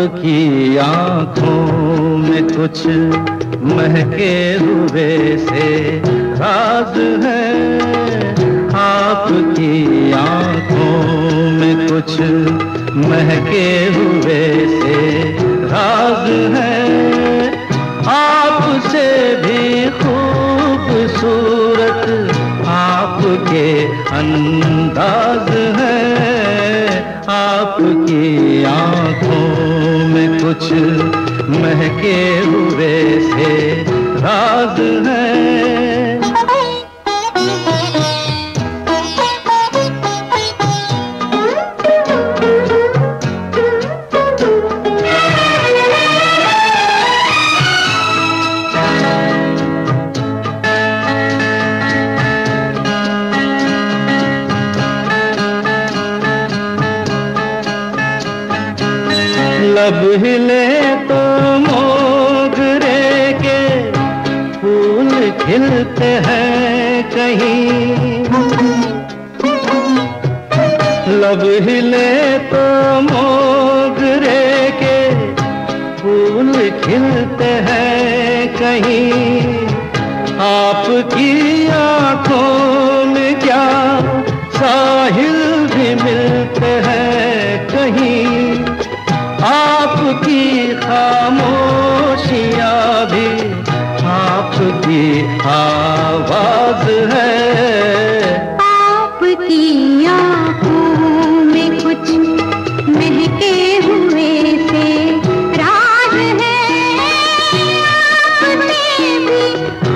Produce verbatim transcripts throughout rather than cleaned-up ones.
आपकी आंखों में कुछ महके हुए से राज है, आपकी आंखों में कुछ महके हुए से राज है, आपसे भी खूबसूरत आपके अंदाज है, आपकी आंखों में कुछ महके हुए से राज है। लब हिले तो मोगरे के फूल खिलते हैं कहीं, लब हिले तो मोगरे के फूल खिलते हैं कहीं, आपकी आंखों में क्या साहिल भी मिलते हैं कहीं, आपकी खामोशियाँ भी आपकी आवाज है, आपकी आँखों में कुछ महके हुए से राज है, आपसे भी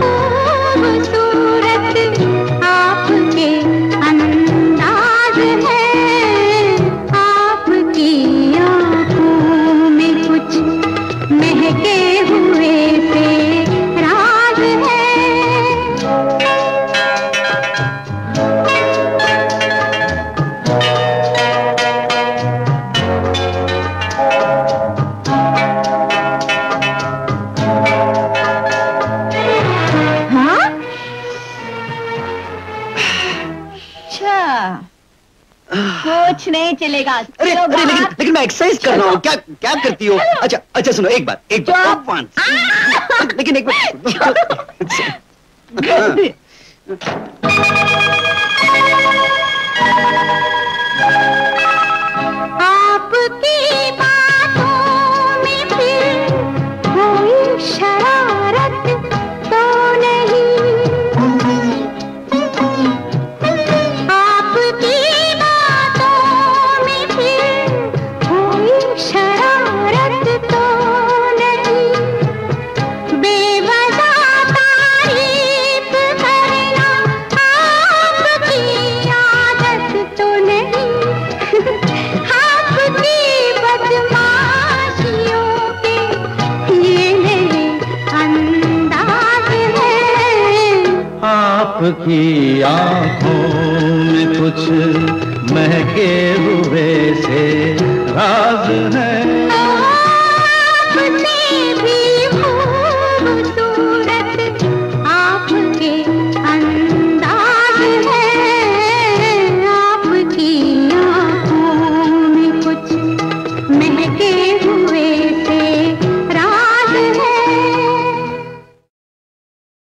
खूबसूरत आपके अंदाज है, आपकी महके हुए से राज है। हाँ? अच्छा, कुछ नहीं चलेगा। अरे, अरे लेकिन, लेकिन मैं एक्सरसाइज कर रहा हूँ। क्या क्या करती हो? अच्छा अच्छा सुनो, एक बात एक बात लेकिन एक बात आपकी बातों में फिर कोई शरारत तो नहीं, आपकी शरारत तो नहीं, बेवजह तारीफ करना आपकी आदत तो नहीं, आपकी बदमाशियों के ये मेरे अंदाज है, आपकी आंखों में कुछ महके हुए से राज है।